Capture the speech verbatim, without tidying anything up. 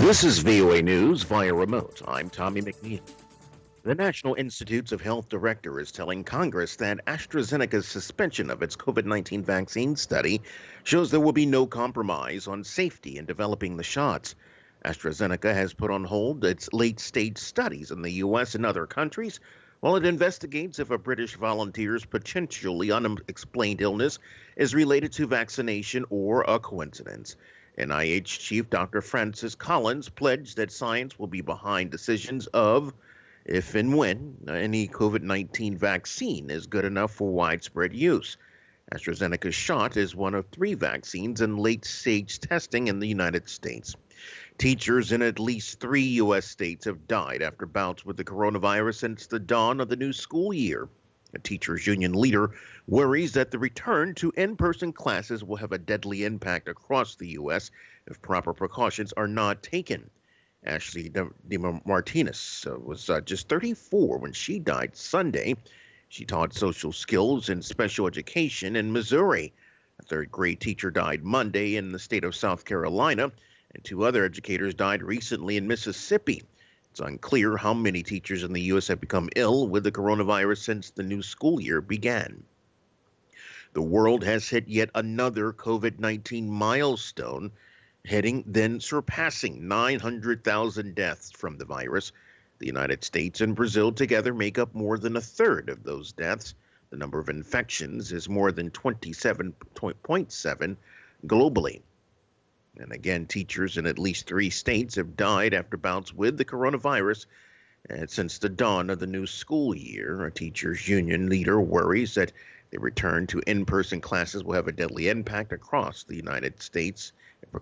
This is V O A News via remote. I'm Tommy McNeil. The National Institutes of Health director is telling Congress that AstraZeneca's suspension of its COVID nineteen vaccine study shows there will be no compromise on safety in developing the shots. AstraZeneca has put on hold its late-stage studies in the U S and other countries while it investigates if a British volunteer's potentially unexplained illness is related to vaccination or a coincidence. N I H Chief Doctor Francis Collins pledged that science will be behind decisions of if and when any COVID nineteen vaccine is good enough for widespread use. AstraZeneca's shot is one of three vaccines in late-stage testing in the United States. Teachers in at least three U S states have died after bouts with the coronavirus since the dawn of the new school year. A teachers union leader worries that the return to in-person classes will have a deadly impact across the U S if proper precautions are not taken. Ashley DeMartinez uh, was uh, just thirty-four when she died Sunday. She taught social skills and special education in Missouri. A third-grade teacher died Monday in the state of South Carolina, and two other educators died recently in Mississippi. It's unclear how many teachers in the U S have become ill with the coronavirus since the new school year began. The world has hit yet another COVID nineteen milestone, hitting then surpassing nine hundred thousand deaths from the virus. The United States and Brazil together make up more than a third of those deaths. The number of infections is more than twenty-seven point seven globally. And again, teachers in at least three states have died after bouts with the coronavirus. And since the dawn of the new school year, a teachers union leader worries that the return to in-person classes will have a deadly impact across the United States